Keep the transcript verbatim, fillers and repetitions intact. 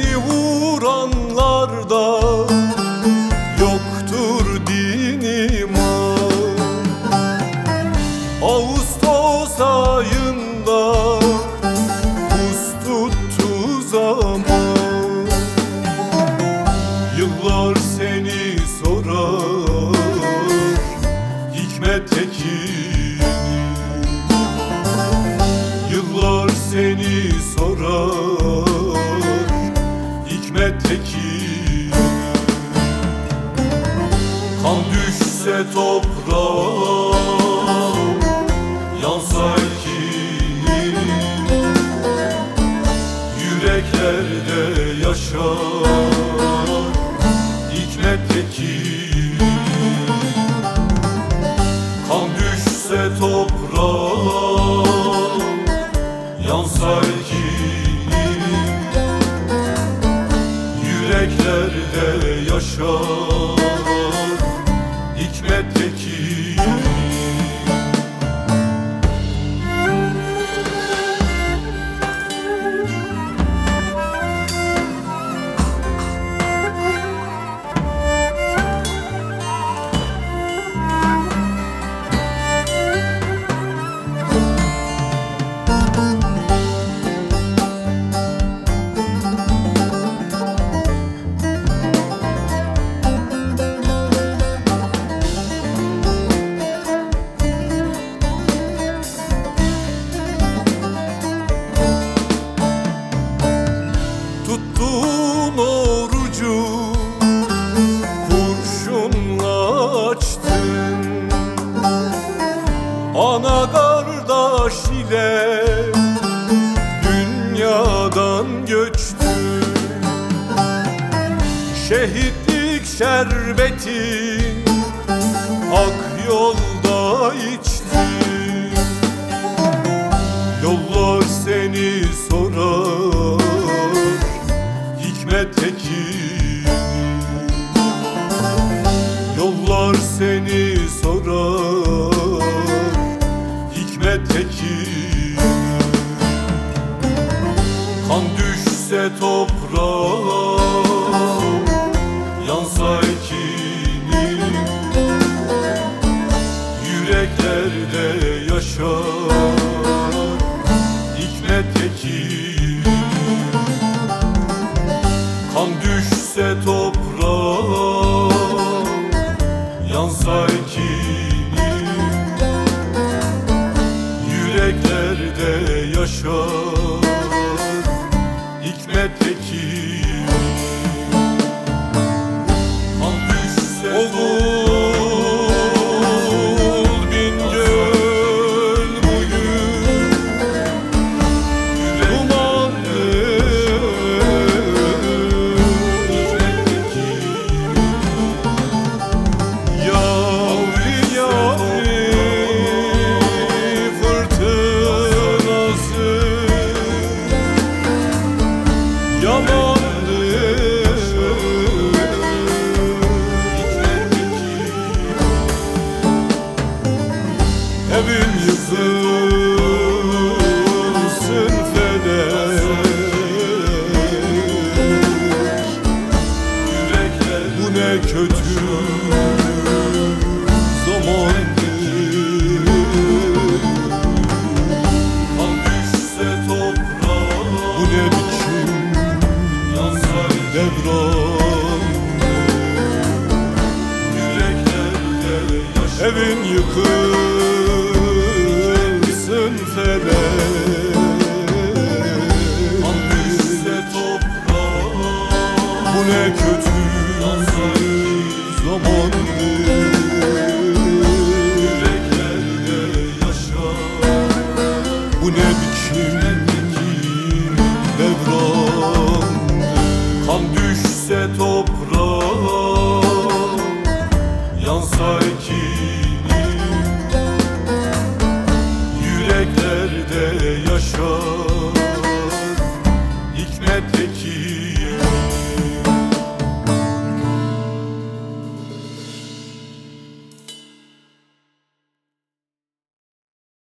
Seni vuranlarda yoktur din iman. Ağustos ayında buz tuttu zaman. Yıllar seni sorar Hikmet Tekin'i. Yıllar seni sorar Hikmet Tekin'i. Kan düşse toprağa, yansa ekinim, yüreklerde yaşar Hikmet Tekin'i. Kan düşse toprağa, yansa ekinim, yüreklerde yaşar Hikmet Tekin'i. Tuttun orucu kurşunla açtın. Ana kardeş ile dünyadan göçtün. Şehitlik şerbetin hak yolda içtin. Yollar seni sorar Hikmet Tekin'i. Yollar seni sorar Hikmet Tekin'i. Kan düşse toprağa, yansa ekinim, yüreklerde yaşar Hikmet Tekin'i. Kan düşse toprağa, yansa ekinim, yüreklerde yaşar Hikmet Tekin'i. Kan düşse oğul Bingöl bugün dumanlı. Yavri yavri fırtınası yalandı. Evin yıkılsın felek, bu ne kötü zamandı. Kan düşse toprağa, bu ne biçim devrandı. Yüreklerde yaşar. Evin yıkılsın felek, kan düşse toprağa, bu ne kötü zamandı. Yüreklerde yaşar, bu ne biçim devrandı. Kan düşse toprağa, yansa ekinim, yüreklerde yaşar Hikmet Tekin'i.